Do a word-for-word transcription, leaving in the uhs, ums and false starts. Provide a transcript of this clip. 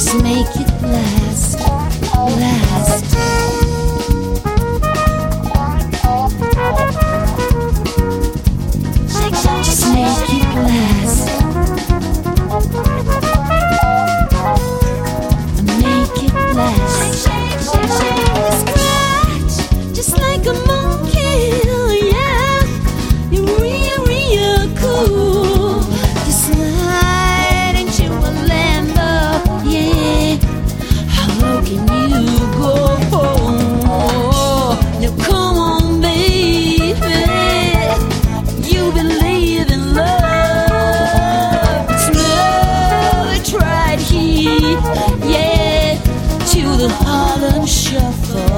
Just make it last, last. Just make it last. Make it last. Scratch, just like a monkey, yeah. You're real, real cool. You slide into a land of, yeah. How low can you go? Now come on, baby. You believe in love. Smell it right here, yeah. To the Harlem Shuffle.